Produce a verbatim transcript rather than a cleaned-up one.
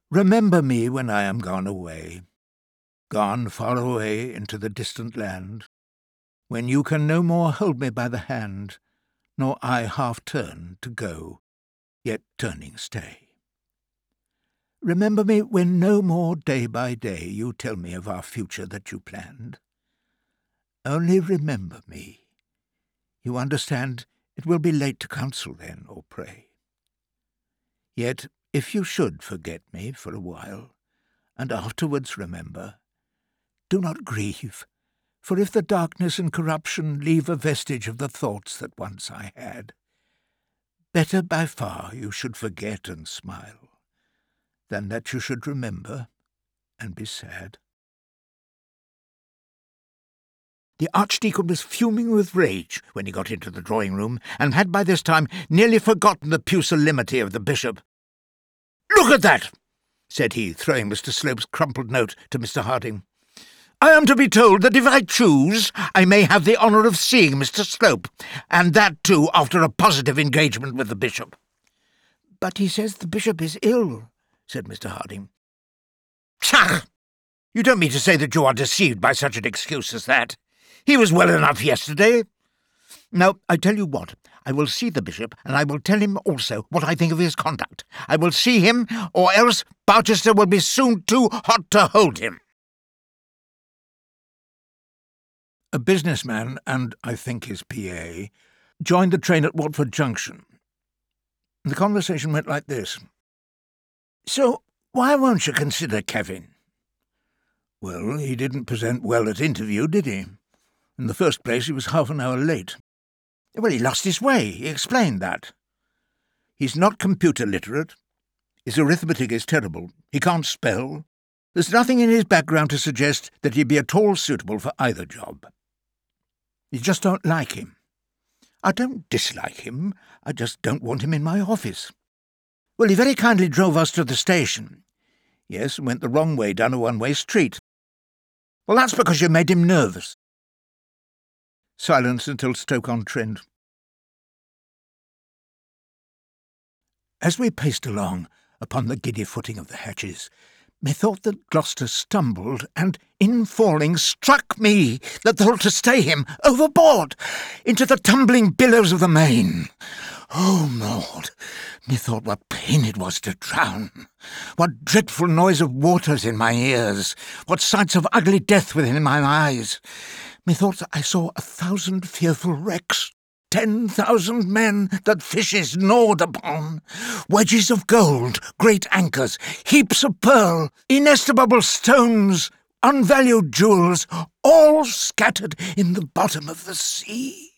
Remember me when I am gone away, gone far away into the distant land, when you can no more hold me by the hand, nor I half turn to go, yet turning stay. Remember me when no more day by day you tell me of our future that you planned. Only remember me. You understand, it will be late to counsel then or pray. Yet, if you should forget me for a while, and afterwards remember, do not grieve, for if the darkness and corruption leave a vestige of the thoughts that once I had, better by far you should forget and smile, than that you should remember and be sad. The Archdeacon was fuming with rage when he got into the drawing-room, and had by this time nearly forgotten the pusillanimity of the bishop. "Look at that!" said he, throwing Mister Slope's crumpled note to Mister Harding. "I am to be told that if I choose, I may have the honour of seeing Mister Slope, and that too after a positive engagement with the bishop." "But he says the bishop is ill," said Mister Harding. "Pshaw! You don't mean to say that you are deceived by such an excuse as that? He was well enough yesterday. Now, I tell you what, I will see the bishop, and I will tell him also what I think of his conduct. I will see him, or else Barchester will be soon too hot to hold him." A businessman, and I think his P A, joined the train at Watford Junction. The conversation went like this. "So, why won't you consider Kevin?" "Well, he didn't present well at interview, did he? In the first place, he was half an hour late." "Well, he lost his way. He explained that." "He's not computer literate. His arithmetic is terrible. He can't spell. There's nothing in his background to suggest that he'd be at all suitable for either job. You just don't like him." "I don't dislike him. I just don't want him in my office." "Well, he very kindly drove us to the station." "Yes, and went the wrong way down a one-way street." "Well, that's because you made him nervous." Silence until Stoke-on-Trent. As we paced along upon the giddy footing of the hatches, methought that Gloucester stumbled, and, in falling, struck me that thought to stay him overboard into the tumbling billows of the main. Oh, Maud, methought what pain it was to drown, what dreadful noise of waters in my ears, what sights of ugly death within my eyes. Methought I saw a thousand fearful wrecks, ten thousand men that fishes gnawed upon, wedges of gold, great anchors, heaps of pearl, inestimable stones, unvalued jewels, all scattered in the bottom of the sea.